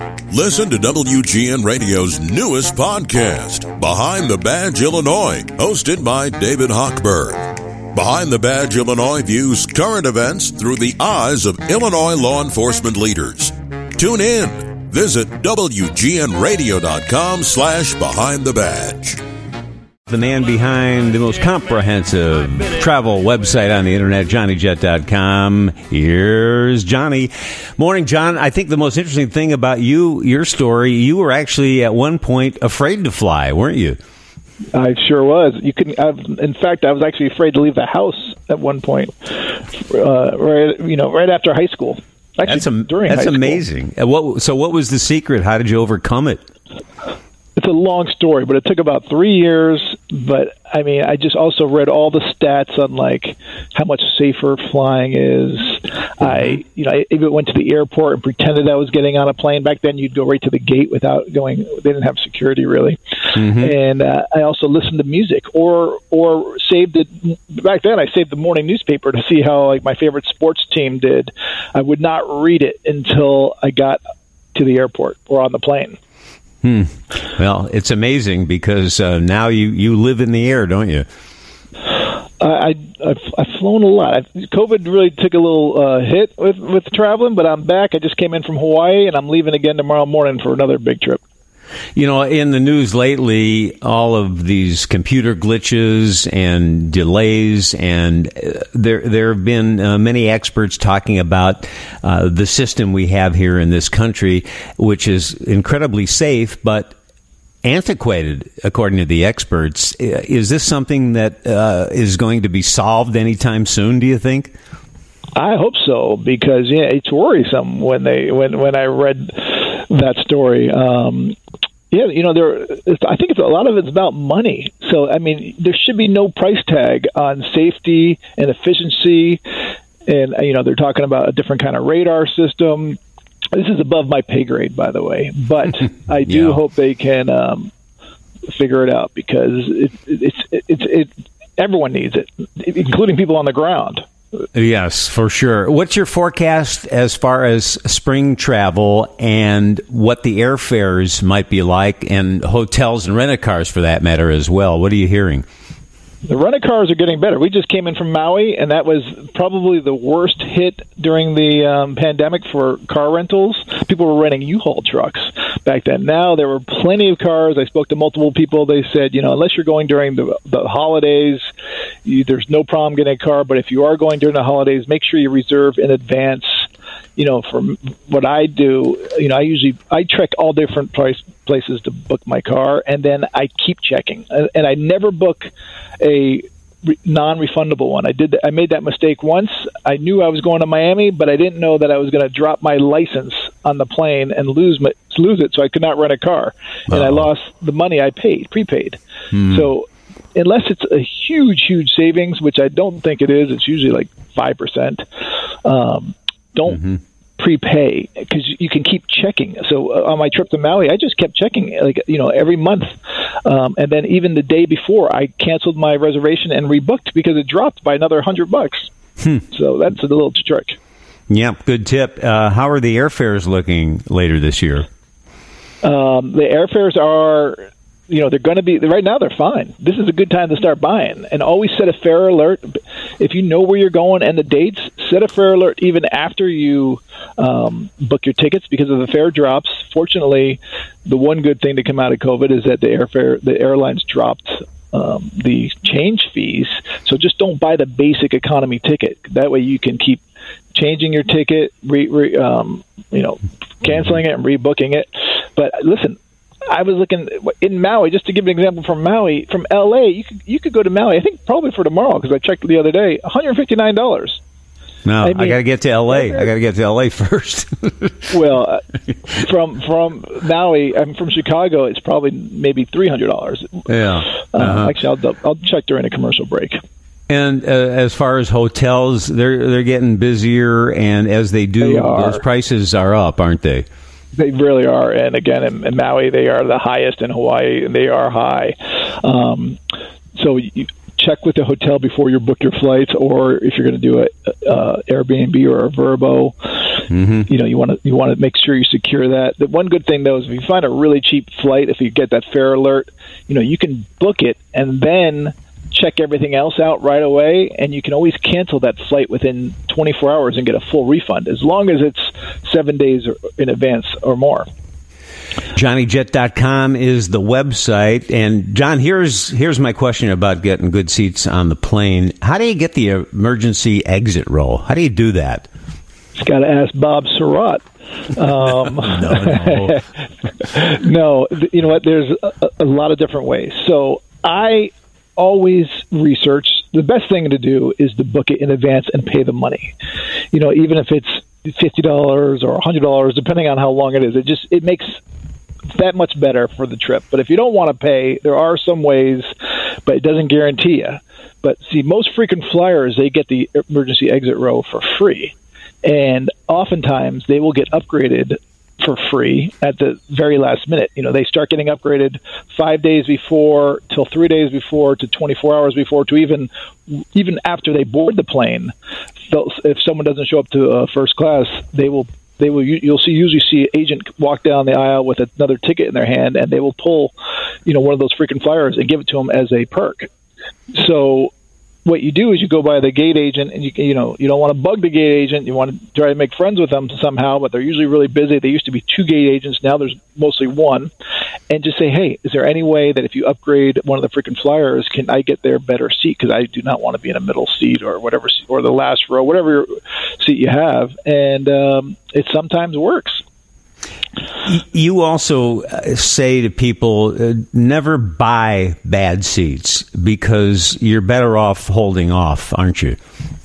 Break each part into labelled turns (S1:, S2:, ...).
S1: Listen to WGN Radio's newest podcast, Behind the Badge Illinois, hosted by David Hochberg. Behind the Badge Illinois views current events through the eyes of Illinois law enforcement leaders. Tune in. Visit WGNRadio.com/Behind the Badge.
S2: The man behind the most comprehensive travel website on the internet, JohnnyJet.com. Here's Johnny. Morning, John. I think the most interesting thing about your story, you were actually at one point afraid to fly, weren't you?
S3: I sure was. You couldn't. In fact, I was actually afraid to leave the house at one point, right after high school. Actually, during high school.
S2: That's amazing. So what was the secret? How did you overcome it?
S3: It's a long story, but it took about 3 years. But I mean, I just also read all the stats on like how much safer flying is. I even went to the airport and pretended I was getting on a plane. Back then, you'd go right to the gate without going. They didn't have security really. Mm-hmm. And I also listened to music or saved it. Back then, I saved the morning newspaper to see how like my favorite sports team did. I would not read it until I got to the airport or on the plane.
S2: Well, it's amazing because now you live in the air, don't you?
S3: I've flown a lot. COVID really took a little hit with traveling, but I'm back. I just came in from Hawaii, and I'm leaving again tomorrow morning for another big trip.
S2: You know, in the news lately, all of these computer glitches and delays, and there have been many experts talking about the system we have here in this country, which is incredibly safe, but antiquated, according to the experts. Is this something that is going to be solved anytime soon, do you think?
S3: I hope so, because it's worrisome when I read that story. I think a lot of it's about money. So, I mean, there should be no price tag on safety and efficiency. And, they're talking about a different kind of radar system. This is above my pay grade, by the way. But I do hope they can figure it out, because everyone needs it, including people on the ground.
S2: Yes, for sure. What's your forecast as far as spring travel and what the airfares might be like, and hotels and rent-a-cars for that matter as well? What are you hearing?
S3: The rent-a-cars are getting better. We just came in from Maui, and that was probably the worst hit during the pandemic for car rentals. People were renting U-Haul trucks back then. Now there were plenty of cars. I spoke to multiple people. They said, unless you're going during the holidays, there's no problem getting a car. But if you are going during the holidays, make sure you reserve in advance. For what I do, I check all different places to book my car, and then I keep checking. And I never book a non-refundable one. I made that mistake once. I knew I was going to Miami, but I didn't know that I was going to drop my license on the plane and lose it, so I could not rent a car. And I lost the money I paid, So unless it's a huge savings, which I don't think it is, it's usually like 5%. Don't prepay, because you can keep checking. So on my trip to Maui, I just kept checking every month. And then even the day before, I canceled my reservation and rebooked because it dropped by another $100. So that's a little trick.
S2: Yep, good tip. How are the airfares looking later this year?
S3: The airfares are... they're going to be, right now they're fine. This is a good time to start buying. And always set a fare alert. If you know where you're going and the dates, set a fare alert even after you book your tickets, because if the fare drops, fortunately, the one good thing to come out of COVID is that the airlines dropped the change fees. So just don't buy the basic economy ticket. That way you can keep changing your ticket, canceling it and rebooking it. But listen, I was looking in Maui, just to give an example from Maui, from L.A., you could go to Maui, I think probably for tomorrow, because I checked the other day, $159.
S2: No, I got to get to L.A. I got to get to L.A. first.
S3: Well, from Maui, I'm from Chicago, it's probably maybe $300.
S2: Yeah.
S3: Actually, I'll check during a commercial break.
S2: And as far as hotels, they're getting busier, and as they do, those prices are up, aren't they?
S3: They really are. And again, in Maui, they are the highest. In Hawaii, they are high. So you check with the hotel before you book your flights, or if you're going to do a Airbnb or a Vrbo. You know, you want to make sure you secure that. The one good thing though is if you find a really cheap flight, if you get that fare alert, you know, you can book it and then check everything else out right away, and you can always cancel that flight within 24 hours and get a full refund as long as it's 7 days in advance or more.
S2: JohnnyJet.com is the website. And John, here's my question about getting good seats on the plane. How do you get the emergency exit row? How do you do that?
S3: Just got to ask Bob Surratt. No, you know what? There's a lot of different ways. So I always research. The best thing to do is to book it in advance and pay the money. You know, even if it's $50 or $100, depending on how long it is, it makes that much better for the trip. But if you don't want to pay, there are some ways, but it doesn't guarantee you. But see, most frequent flyers, they get the emergency exit row for free. And oftentimes they will get upgraded for free at the very last minute. You know, they start getting upgraded 5 days before, till 3 days before, to 24 hours before, to even after they board the plane. So if someone doesn't show up to first class, you'll usually see an agent walk down the aisle with another ticket in their hand, and they will pull, you know, one of those freaking flyers and give it to them as a perk. So what you do is you go by the gate agent, and you don't want to bug the gate agent. You want to try to make friends with them somehow, but they're usually really busy. There used to be 2 gate agents. Now there's mostly 1. And just say, hey, is there any way that if you upgrade one of the freaking flyers, can I get their better seat? Because I do not want to be in a middle seat or whatever, or the last row, whatever seat you have. And it sometimes works.
S2: You also say to people, never buy bad seats because you're better off holding off, aren't you?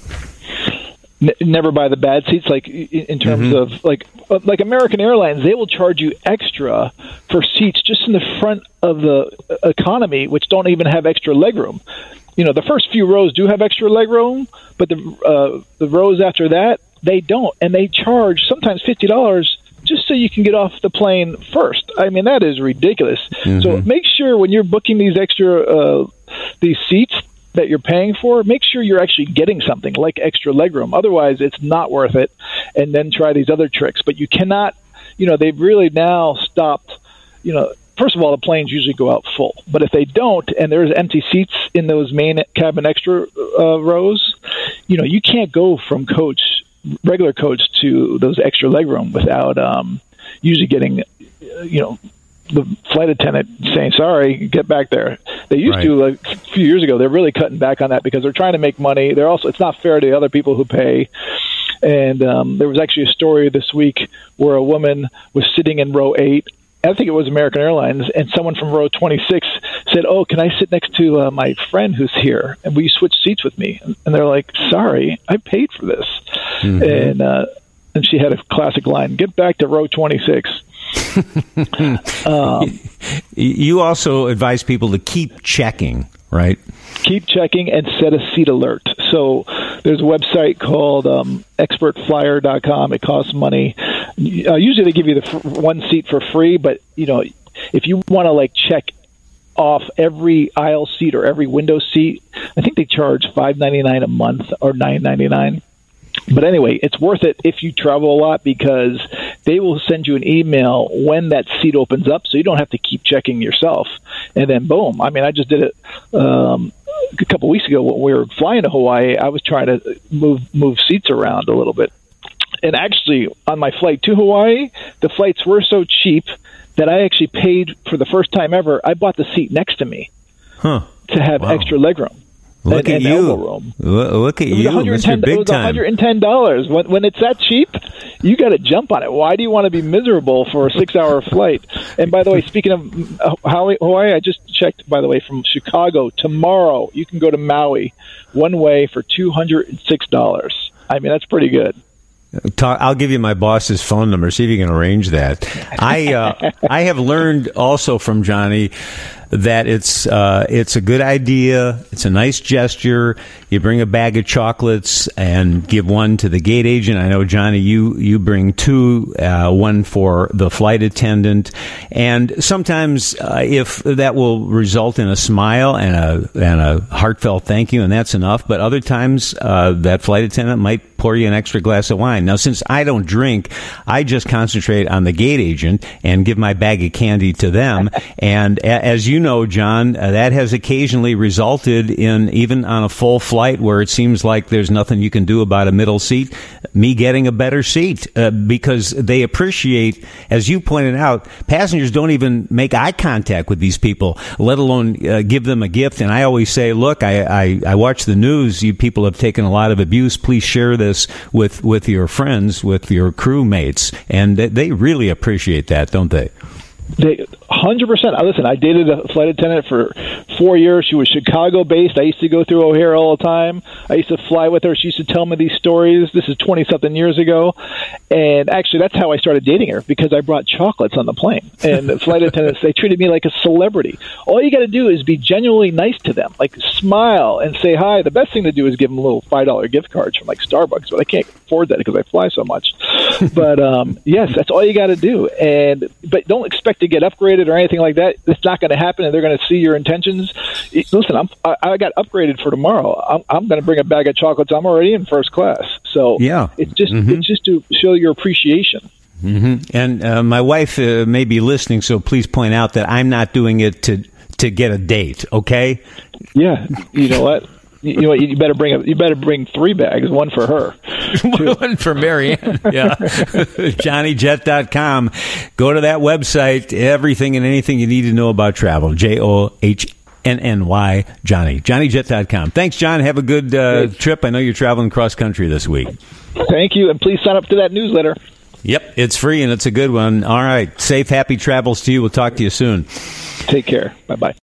S3: Never buy the bad seats, like in terms of like American Airlines, they will charge you extra for seats just in the front of the economy, which don't even have extra legroom. You know, the first few rows do have extra legroom, but the rows after that, they don't, and they charge sometimes $50 just so you can get off the plane first. I mean, that is ridiculous. So make sure when you're booking these extra these seats that you're paying for, make sure you're actually getting something like extra legroom. Otherwise, it's not worth it. And then try these other tricks. But you cannot, you know, they've really now stopped, you know, first of all, the planes usually go out full. But if they don't, and there's empty seats in those main cabin extra rows, you know, you can't go from regular coach to those extra legroom without usually getting, you know, the flight attendant saying, sorry, get back there. They used to, like a few years ago, they're really cutting back on that because they're trying to make money. They're also, it's not fair to the other people who pay. And there was actually a story this week where a woman was sitting in row 8. I think it was American Airlines, and someone from row 26 said, oh, can I sit next to my friend who's here? And will you switch seats with me? And they're like, sorry, I paid for this. And she had a classic line, get back to row 26.
S2: You also advise people to keep checking, right?
S3: Keep checking and set a seat alert. So there's a website called expertflyer.com. It costs money. Usually they give you the one seat for free, but you know, if you want to like check off every aisle seat or every window seat, I think they charge $5.99 a month or $9.99. But anyway, it's worth it if you travel a lot because they will send you an email when that seat opens up, so you don't have to keep checking yourself. And then, boom. I mean, I just did it a couple weeks ago when we were flying to Hawaii. I was trying to move seats around a little bit. And actually, on my flight to Hawaii, the flights were so cheap that I actually paid for the first time ever. I bought the seat next to me to have extra legroom.
S2: Look at you. Look at you, Mr. Big Time.
S3: It was $110. When it's that cheap, you got to jump on it. Why do you want to be miserable for a 6-hour flight? And by the way, speaking of Hawaii, I just checked, by the way, from Chicago. Tomorrow, you can go to Maui one way for $206. I mean, that's pretty good.
S2: I'll give you my boss's phone number. See if you can arrange that. I have learned also from Johnny that it's a good idea. It's a nice gesture. You bring a bag of chocolates and give one to the gate agent. I know, Johnny, you bring two, one for the flight attendant. And sometimes if that will result in a smile and a heartfelt thank you, and that's enough. But other times that flight attendant might pour you an extra glass of wine. Now, since I don't drink, I just concentrate on the gate agent and give my bag of candy to them. And as you know, John, that has occasionally resulted in, even on a full flight where it seems like there's nothing you can do about a middle seat, me getting a better seat because they appreciate, as you pointed out, passengers don't even make eye contact with these people, let alone give them a gift. And I always say, look, I watch the news. You people have taken a lot of abuse. Please share this with your friends, with your crewmates. And they really appreciate that, don't they?
S3: They 100%. Listen, I dated a flight attendant for 4 years. She was Chicago-based. I used to go through O'Hare all the time. I used to fly with her. She used to tell me these stories. This is 20-something years ago. And actually, that's how I started dating her, because I brought chocolates on the plane. And the flight attendants, they treated me like a celebrity. All you got to do is be genuinely nice to them, like smile and say hi. The best thing to do is give them a little $5 gift cards from like Starbucks, but I can't afford that because I fly so much. But yes, that's all you got to do. But don't expect to get upgraded or anything like that. It's not going to happen, and they're going to see your intentions. Listen, I got upgraded for tomorrow. I'm going to bring a bag of chocolates. I'm already in first class, so yeah, it's just to show your appreciation.
S2: Mm-hmm. And my wife may be listening, so please point out that I'm not doing it to get a date. Okay?
S3: Yeah, you know what? You know what? You better bring 3 bags, one for her,
S2: one for Marianne. Yeah, JohnnyJet.com. Go to that website. Everything and anything you need to know about travel. JohnNNY, Johnny. JohnnyJet.com. Thanks, John. Have a good trip. I know you're traveling cross country this week.
S3: Thank you, and please sign up to that newsletter.
S2: Yep, it's free and it's a good one. All right, safe, happy travels to you. We'll talk to you soon.
S3: Take care. Bye-bye.